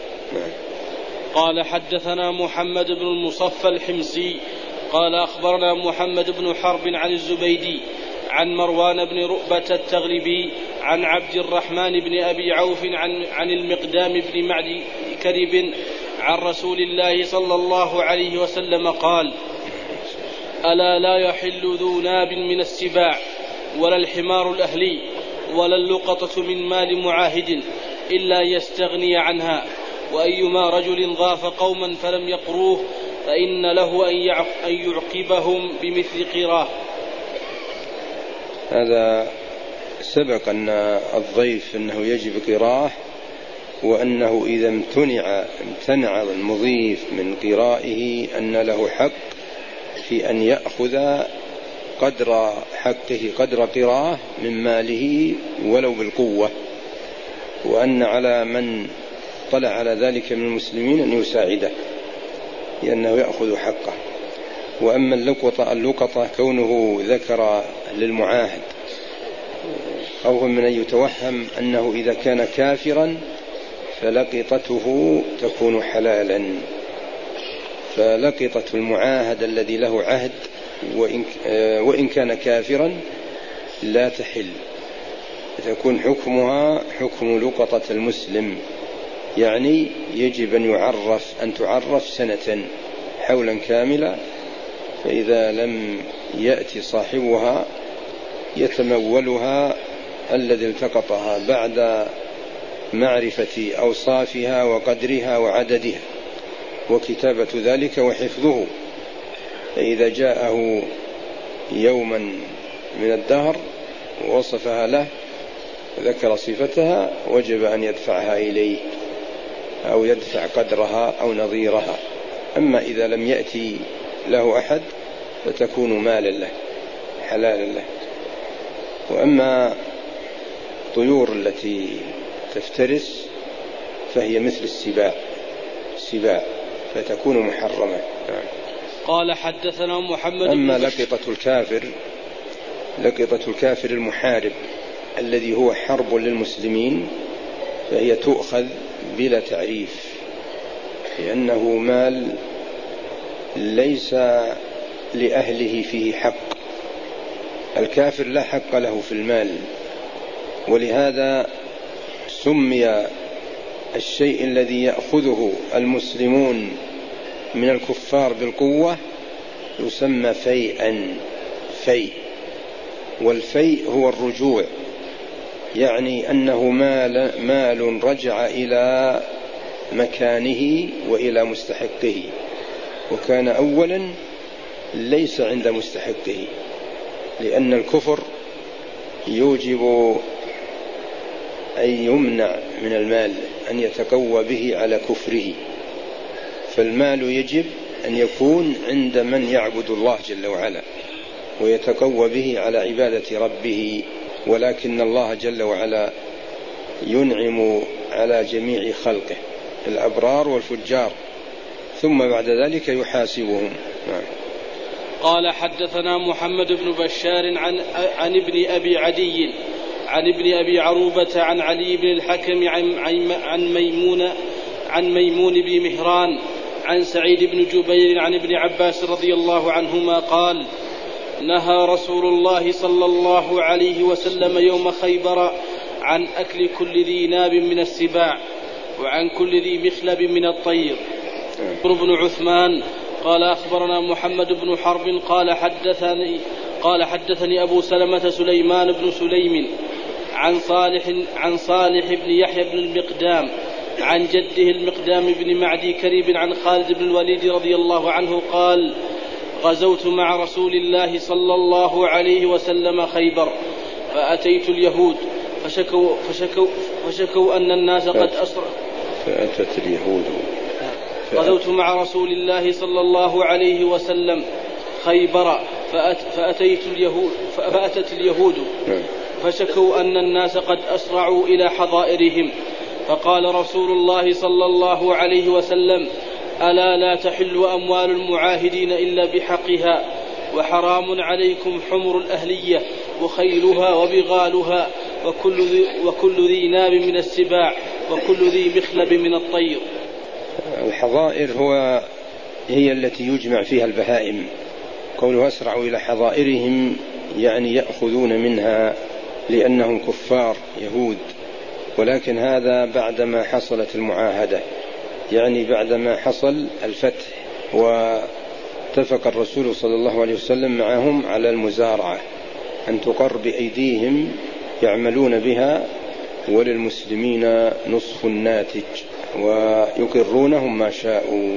قال حدثنا محمد بن المصفى الحمصي قال أخبرنا محمد بن حرب عن الزبيدي عن مروان بن رؤبة التغلبي عن عبد الرحمن بن أبي عوف عن, عن المقدام بن معد كرب عن رسول الله صلى الله عليه وسلم قال: ألا لا يحل ذو ناب من السباع ولا الحمار الأهلي ولا اللقطة من مال معاهد إلا يستغني عنها، وأيما رجل ضاف قوما فلم يقروه فإن له أن يعقبهم بمثل قراه. هذا سبق أن الضيف أنه يجب قراه، وأنه إذا امتنع امتنع المضيف من قرائه أن له حق في أن يأخذ قدر حقه، قدر قراه من ماله ولو بالقوة، وأن على من طلع على ذلك من المسلمين أن يساعده لأنه يأخذ حقه. وأما اللقطة, اللقطة كونه ذكر للمعاهد خوفا من أن يتوهم أنه إذا كان كافرا فلقطته تكون حلالا، فلقطة المعاهد الذي له عهد وإن, وإن كان كافرا لا تحل، تكون حكمها حكم لقطة المسلم، يعني يجب أن يعرف أن تعرف سنة حولا كاملا، فإذا لم يأتي صاحبها يتمولها الذي التقطها بعد معرفة أوصافها وقدرها وعددها وكتابة ذلك وحفظه. فإذا جاءه يوما من الدهر ووصفها له ذكر صفتها وجب أن يدفعها إليه أو يدفع قدرها أو نظيرها. أما إذا لم يأتي له أحد فتكون مالا له حلالا له. وأما الطيور التي تفترس فهي مثل السباع السباع فتكون محرمة. قال حدثنا محمد. أما لقطة الكافر لقطة الكافر المحارب الذي هو حرب للمسلمين فهي تؤخذ بلا تعريف، لأنه مال ليس لأهله فيه حق، الكافر لا حق له في المال، ولهذا سمي الشيء الذي يأخذه المسلمون من الكفار بالقوة يسمى فيئا في، والفيء هو الرجوع، يعني أنه مال, مال رجع إلى مكانه وإلى مستحقه، وكان أولا ليس عند مستحقه، لأن الكفر يوجب أن يمنع من المال أن يتقوى به على كفره، فالمال يجب أن يكون عند من يعبد الله جل وعلا ويتقوى به على عبادة ربه، ولكن الله جل وعلا ينعم على جميع خلقه الأبرار والفجار ثم بعد ذلك يحاسبهم. قال حدثنا محمد بن بشار عن, عن ابن أبي عدي عن ابن أبي عروبة عن علي بن الحكم عن, عن ميمون عن ميمون بن مهران عن سعيد بن جبير عن ابن عباس رضي الله عنهما قال: نهى رسول الله صلى الله عليه وسلم يوم خيبر عن أكل كل ذي ناب من السباع وعن كل ذي مخلب من الطير. بن عثمان قال أخبرنا محمد بن حرب قال حدثني قال حدثني أبو سلمة سليمان بن سليم عن صالح عن صالح بن يحيى بن المقدام عن جده المقدام بن معدي كريب عن خالد بن الوليد رضي الله عنه قال: غزوت مع رسول الله صلى الله عليه وسلم خيبر فأتيت اليهود فشكوا, فشكوا, فشكوا أن الناس قد أسرعوا فأتت اليهود غزوت مع رسول الله صلى الله عليه وسلم خيبر فأت فأتيت اليهود فأتت اليهود فشكوا أن الناس قد أسرعوا إلى حظائرهم، فقال رسول الله صلى الله عليه وسلم: ألا لا تحل أموال المعاهدين إلا بحقها، وحرام عليكم حمر الأهلية وخيلها وبغالها وكل ذي, وكل ذي ناب من السباع وكل ذي مخلب من الطير. الحظائر هو هي التي يجمع فيها البهائم، قوله أسرعوا إلى حظائرهم يعني يأخذون منها لأنهم كفار يهود، ولكن هذا بعدما حصلت المعاهدة، يعني بعدما حصل الفتح واتفق الرسول صلى الله عليه وسلم معهم على المزارعة أن تقر بأيديهم يعملون بها وللمسلمين نصف الناتج ويقرونهم ما شاءوا.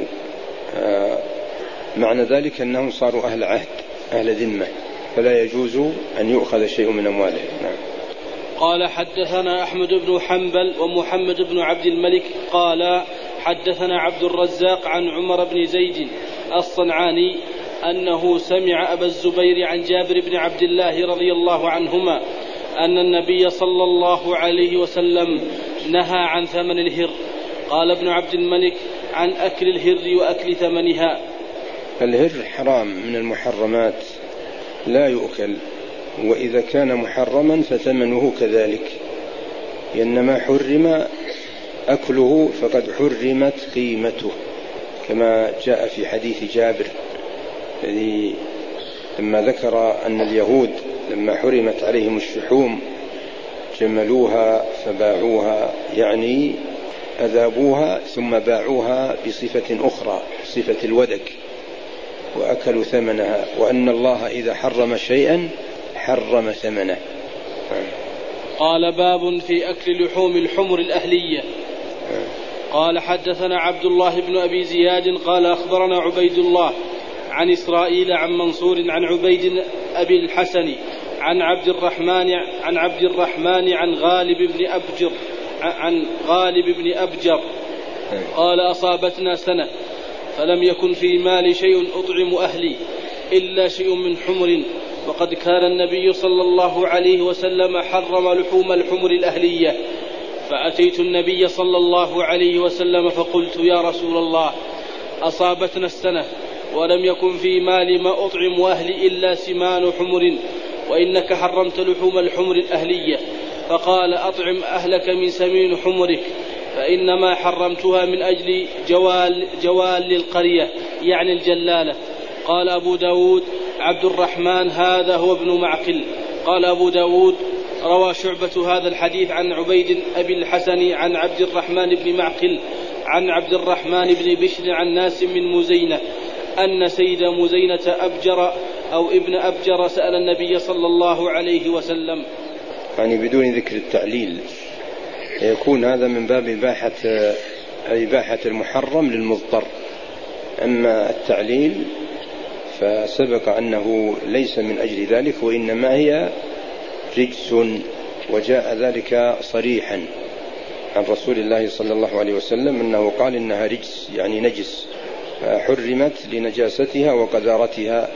معنى ذلك أنهم صاروا أهل عهد أهل ذمة فلا يجوز أن يؤخذ شيء من أموالهم. نعم. قال حدثنا أحمد بن حنبل ومحمد بن عبد الملك قال حدثنا عبد الرزاق عن عمر بن زيد الصنعاني أنه سمع أبا الزبير عن جابر بن عبد الله رضي الله عنهما أن النبي صلى الله عليه وسلم نهى عن ثمن الهر. قال ابن عبد الملك: عن أكل الهر وأكل ثمنها. الهر حرام من المحرمات لا يؤكل، وإذا كان محرما فثمنه كذلك، إنما حرم أكله فقد حرمت قيمته، كما جاء في حديث جابر الذي لما ذكر أن اليهود لما حرمت عليهم الشحوم جملوها فباعوها، يعني أذابوها ثم باعوها بصفة أخرى، صفة الودك، وأكلوا ثمنها، وأن الله إذا حرم شيئا حرم ثمنه. قال باب في أكل لحوم الحمر الأهلية. قال حدثنا عبد الله بن أبي زياد قال أخبرنا عبيد الله عن إسرائيل عن منصور عن عبيد أبي الحسن عن عبد الرحمن عن عبد الرحمن عن غالب بن أبجر عن غالب بن أبجر قال أصابتنا سنة فلم يكن في مالي شيء أطعم أهلي إلا شيء من حمر، وقد كان النبي صلى الله عليه وسلم حرم لحوم الحمر الأهلية، فأتيت النبي صلى الله عليه وسلم فقلت يا رسول الله أصابتنا السنة ولم يكن في مالي ما أطعم أهلي إلا سمان حمر، وإنك حرمت لحوم الحمر الأهلية، فقال أطعم أهلك من سمين حمرك، فإنما حرمتها من أجل جوال, جوال القرية يعني الجلالة. قال أبو داود عبد الرحمن هذا هو ابن معقل. قال أبو داود روى شعبة هذا الحديث عن عبيد أبي الحسن عن عبد الرحمن بن معقل عن عبد الرحمن بن بشر عن ناس من مزينة أن سيد مزينة أبجر أو ابن أبجر سأل النبي صلى الله عليه وسلم، يعني بدون ذكر التعليل، يكون هذا من باب إباحة إباحة المحرم للمضطر. أما التعليل فسبق أنه ليس من أجل ذلك، وإنما هي رجس، وجاء ذلك صريحا عن رسول الله صلى الله عليه وسلم أنه قال إنها رجس يعني نجس، فحرمت لنجاستها وقذارتها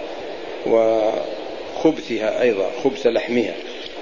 وخبثها أيضا، خبث لحمها.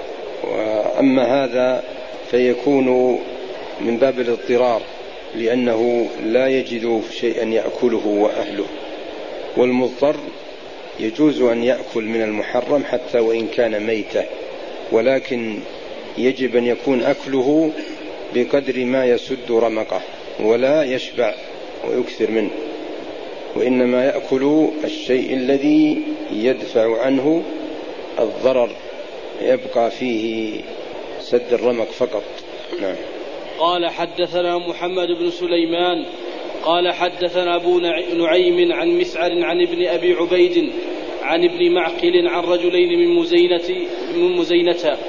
وأما هذا فيكون من باب الاضطرار، لأنه لا يجد شيئا يأكله وأهله، والمضطر يجوز أن يأكل من المحرم حتى وإن كان ميتة، ولكن يجب أن يكون أكله بقدر ما يسد رمقه ولا يشبع ويكثر منه، وإنما يأكل الشيء الذي يدفع عنه الضرر، يبقى فيه سد الرمق فقط. نعم. قال حدثنا محمد بن سليمان قال حدثنا أبو نعيم عن مسعر عن ابن أبي عبيد عن ابن معقل عن رجلين من مزينة, من مزينة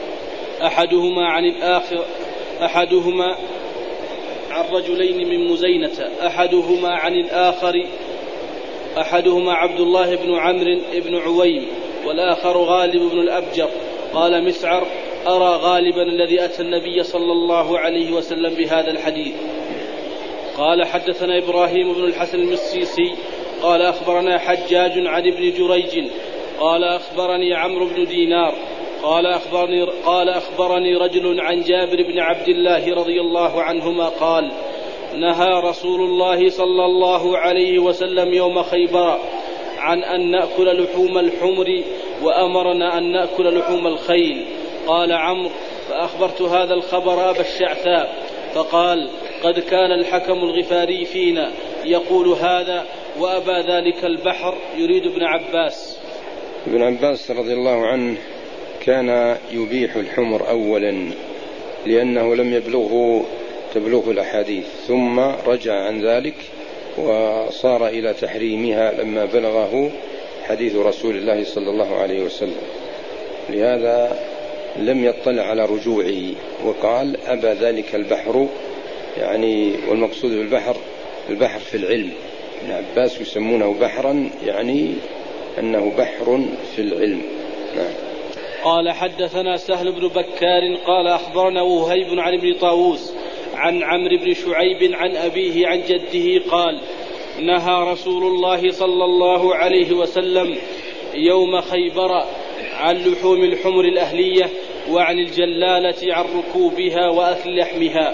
أحدهما عن الآخر أحدهما عن رجلين من مزينة أحدهما عن الآخر أحدهما عبد الله بن عمرو بن عويم والآخر غالب بن الأبجر. قال مسعر أرى غالبا الذي أتى النبي صلى الله عليه وسلم بهذا الحديث. قال حدثنا إبراهيم بن الحسن المصيصي قال أخبرنا حجاج عن ابن جريج قال أخبرني عمرو بن دينار قال أخبرني, قال أخبرني رجل عن جابر بن عبد الله رضي الله عنهما قال نهى رسول الله صلى الله عليه وسلم يوم خيبر عن أن نأكل لحوم الحمر وأمرنا أن نأكل لحوم الخيل. قال عمرو فأخبرت هذا الخبر أبا الشعثاء فقال قد كان الحكم الغفاري فينا يقول هذا وأبى ذلك البحر، يريد ابن عباس. ابن عباس رضي الله عنه كان يبيح الحمر أولا لأنه لم يبلغه تبلغه الأحاديث، ثم رجع عن ذلك وصار إلى تحريمها لما بلغه حديث رسول الله صلى الله عليه وسلم، لهذا لم يطلع على رجوعه وقال أبى ذلك البحر، يعني والمقصود بالبحر البحر في العلم. ابن عباس يسمونه بحرا يعني أنه بحر في العلم. نعم. قال حدثنا سهل بن بكار قال أخبرنا وهيب عن ابن طاووس عن عمرو بن شعيب عن أبيه عن جده قال نهى رسول الله صلى الله عليه وسلم يوم خيبر عن لحوم الحمر الأهلية وعن الجلالة عن ركوبها وأكل لحمها.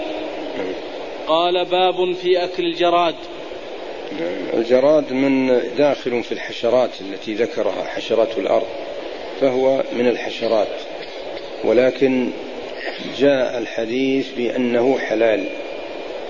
قال باب في أكل الجراد. الجراد من داخل في الحشرات التي ذكرها حشرات الأرض، فهو من الحشرات، ولكن جاء الحديث بأنه حلال،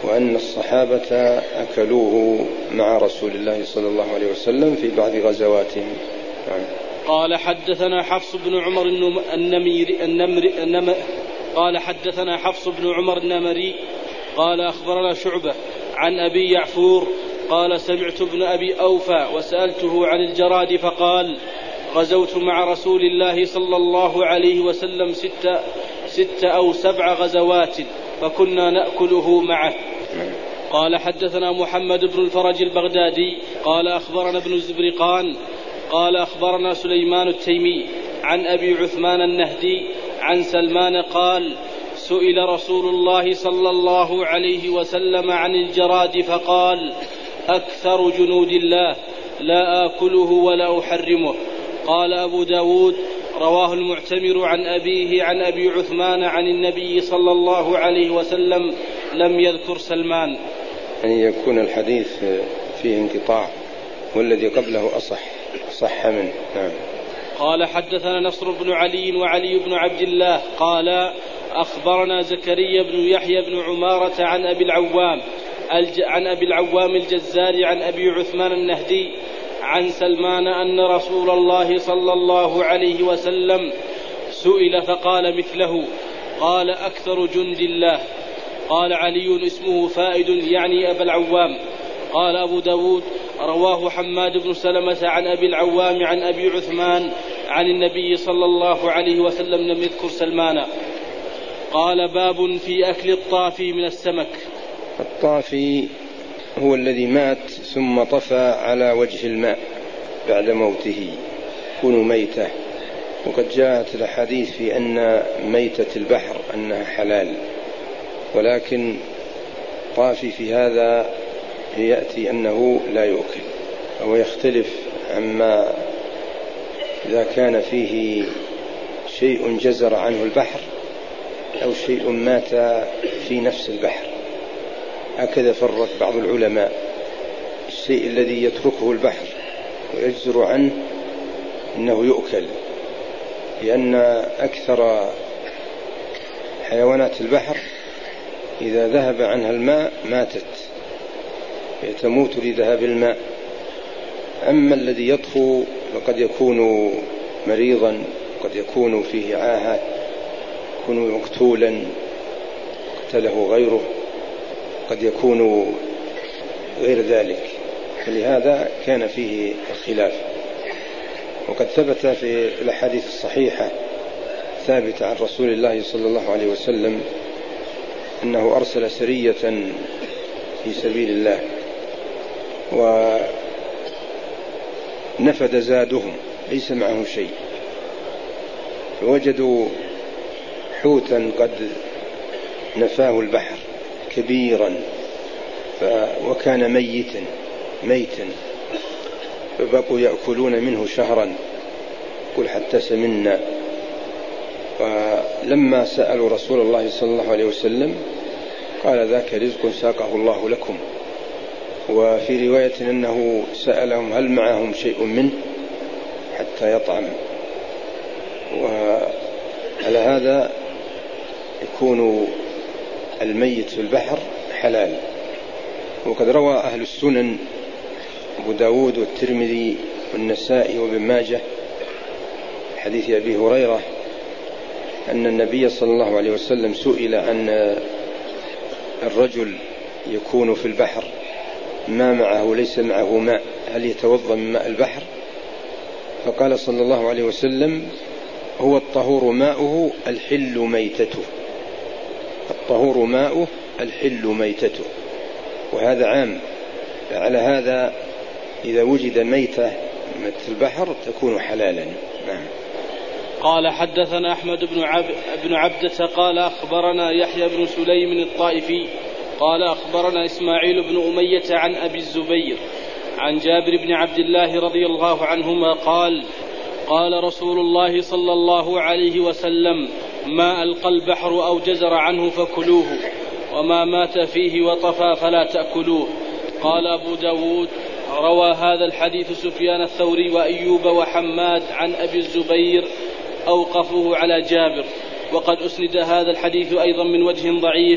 وأن الصحابة أكلوه مع رسول الله صلى الله عليه وسلم في بعض غزواتهم. قال حدثنا حفص بن عمر النميري النمر النم قال حدثنا حفص بن عمر النمري قال أخبرنا شعبة عن أبي يعفور قال سمعت ابن أبي أوفى وسألته عن الجراد فقال غزوت مع رسول الله صلى الله عليه وسلم ست, ست أو سبع غزوات فكنا نأكله معه. قال حدثنا محمد بن الفرج البغدادي قال أخبرنا ابن الزبرقان قال أخبرنا سليمان التيمي عن أبي عثمان النهدي عن سلمان قال سئل رسول الله صلى الله عليه وسلم عن الجراد فقال أكثر جنود الله لا آكله ولا أحرمه. قال أبو داود رواه المعتمر عن أبيه عن أبي عثمان عن النبي صلى الله عليه وسلم لم يذكر سلمان. أن يكون الحديث فيه انقطاع والذي قبله أصح صح منه. نعم. قال حدثنا نصر بن علي وعلي بن عبد الله قال أخبرنا زكريا بن يحيى بن عمارة عن أبي العوام عن أبي العوام الجزار عن أبي عثمان النهدي عن سلمان أن رسول الله صلى الله عليه وسلم سئل فقال مثله قال أكثر جند الله. قال علي اسمه فائد يعني أبا العوام. قال أبو داود رواه حماد بن سلمة عن أبي العوام عن أبي عثمان عن النبي صلى الله عليه وسلم لم يذكر سلمان. قال باب في أكل الطافي من السمك. الطافي هو الذي مات ثم طفى على وجه الماء بعد موته يكون ميتة، وقد جاءت الأحاديث في أن ميتة البحر أنها حلال، ولكن طافي في هذا يأتي أنه لا يؤكل أو يختلف عما إذا كان فيه شيء جزر عنه البحر أو شيء مات في نفس البحر. هكذا فرق بعض العلماء الشيء الذي يتركه البحر ويجزر عنه إنه يؤكل، لأن أكثر حيوانات البحر إذا ذهب عنها الماء ماتت تموت لذهاب الماء. أما الذي يطفو فقد يكون مريضا، قد يكون فيه عاهة، يكون مقتولا قتله غيره، قد يكون غير ذلك، فلهذا كان فيه الخلاف. وقد ثبت في الأحاديث الصحيحة ثابتة عن رسول الله صلى الله عليه وسلم أنه أرسل سرية في سبيل الله ونفد زادهم ليس معه شيء، فوجدوا حوتا قد نفاه البحر كبيرا وكان ميتا ميتا فبقوا يأكلون منه شهرا قل حتى سمنا. فلما سألوا رسول الله صلى الله عليه وسلم قال ذاك رزق ساقه الله لكم. وفي رواية أنه سألهم هل معهم شيء منه حتى يطعم. وعلى هذا يكون الميت في البحر حلال. وقد روى أهل السنن أبو داود والترمذي والنسائي وابن ماجه حديث أبي هريرة أن النبي صلى الله عليه وسلم سئل عن الرجل يكون في البحر ما معه ليس معه ماء هل يتوضأ من ماء البحر؟ فقال صلى الله عليه وسلم هو الطهور ماؤه الحل ميتته. الطهور ماؤه الحل ميتته، وهذا عام. على هذا إذا وجد ميتة مثل البحر تكون حلالا. نعم. قال حدثنا أحمد بن, عب... بن عبدة قال أخبرنا يحيى بن سليم الطائفي قال أخبرنا إسماعيل بن أمية عن أبي الزبير عن جابر بن عبد الله رضي الله عنهما قال قال رسول الله صلى الله عليه وسلم ما ألقى البحر أو جزر عنه فكلوه وما مات فيه وطفى فلا تأكلوه. قال أبو داود روى هذا الحديث سفيان الثوري وأيوب وحماد عن أبي الزبير أوقفوه على جابر. وقد أسند هذا الحديث أيضا من وجه ضعيف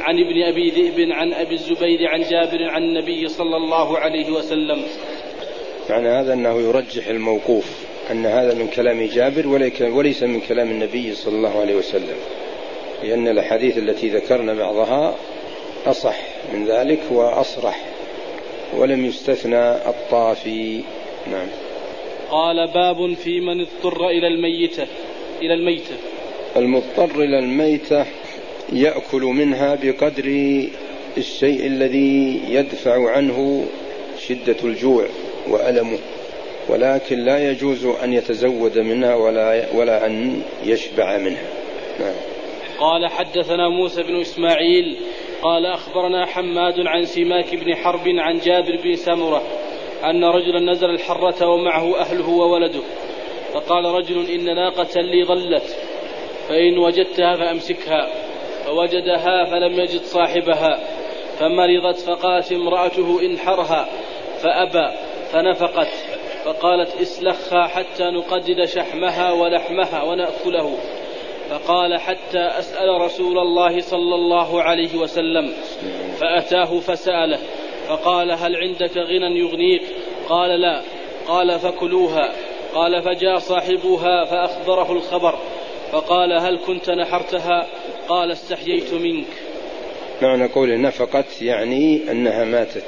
عن ابن أبي ذئب عن أبي الزبير عن جابر عن النبي صلى الله عليه وسلم. معنى هذا أنه يرجح الموقوف، أن هذا من كلام جابر وليس من كلام النبي صلى الله عليه وسلم، لأن الأحاديث التي ذكرنا بعضها أصح من ذلك وأصرح، ولم يستثنى الطافي. نعم. قال باب في من اضطر إلى الميتة إلى الميتة المضطر إلى الميتة يأكل منها بقدر الشيء الذي يدفع عنه شدة الجوع وألمه، ولكن لا يجوز أن يتزود منها ولا, ولا أن يشبع منها. نعم. قال حدثنا موسى بن إسماعيل قال أخبرنا حماد عن سماك بن حرب عن جابر بن سمرة أن رجلا نزل الحرة ومعه أهله وولده، فقال رجل إن ناقة لي ضلت، فإن وجدتها فأمسكها، فوجدها فلم يجد صاحبها، فمرضت، فقالت امرأته انحرها، فأبى، فنفقت، فقالت اسلخها حتى نقدد شحمها ولحمها ونأكله، فقال حتى أسأل رسول الله صلى الله عليه وسلم، فأتاه فسأله، فقال هل عندك غنى يغنيك؟ قال لا. قال فكلوها. قال فجاء صاحبها فأخبره الخبر، فقال هل كنت نحرتها؟ قال استحييت منك. معنى قول نفقت يعني أنها ماتت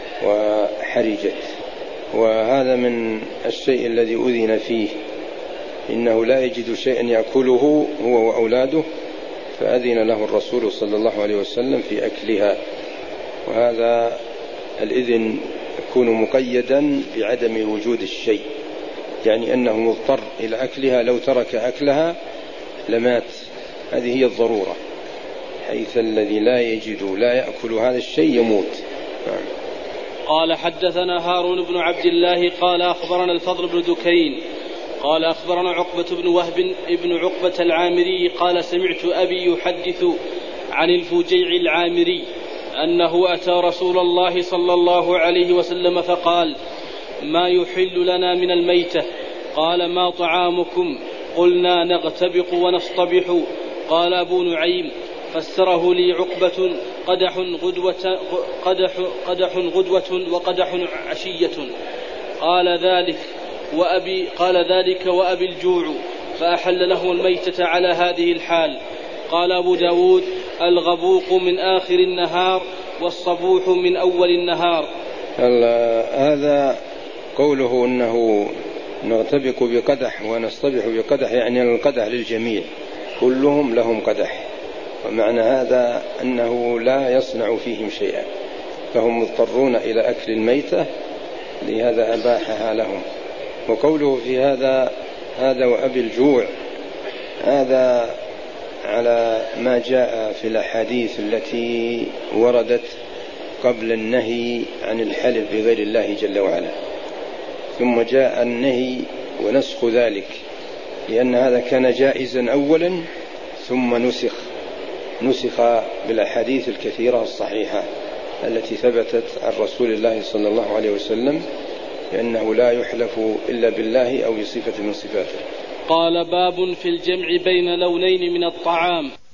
وحرجت، وهذا من الشيء الذي أذن فيه، إنه لا يجد شيئا يأكله هو وأولاده، فأذن له الرسول صلى الله عليه وسلم في أكلها، وهذا الإذن يكون مقيدا بعدم وجود الشيء، يعني أنه مضطر إلى أكلها، لو ترك أكلها لمات، هذه هي الضرورة، حيث الذي لا يجد لا يأكل هذا الشيء يموت. قال حدثنا هارون بن عبد الله قال أخبرنا الفضل بن دكين قال أخبرنا عقبة بن وهب ابن عقبة العامري قال سمعت أبي يحدث عن الفجيع العامري أنه أتى رسول الله صلى الله عليه وسلم فقال ما يحل لنا من الميتة؟ قال ما طعامكم؟ قلنا نغتبق ونصطبح. قال أبو نعيم فسره لي عقبة قدح غدوة, قدح قدح غدوة وقدح عشية. قال ذلك وأبي قال ذلك وأبي الجوع، فأحل له الميتة على هذه الحال. قال أبو داود الغبوق من آخر النهار والصبوح من أول النهار. هذا قوله أنه نغتبق بقدح ونصطبح بقدح، يعني القدح للجميع، كلهم لهم قدح، ومعنى هذا أنه لا يصنع فيهم شيئا، فهم مضطرون إلى أكل الميتة، لهذا أباحها لهم. وقوله في هذا هذا وأبي الجوع، هذا على ما جاء في الأحاديث التي وردت قبل النهي عن الحلف بغير الله جل وعلا، ثم جاء النهي ونسخ ذلك، لأن هذا كان جائزا أولا ثم نسخ نسخ بالأحاديث الكثيرة الصحيحة التي ثبتت عن رسول الله صلى الله عليه وسلم لأنه لا يحلف إلا بالله أو بصفة من صفاته. قال باب في الجمع بين لونين من الطعام.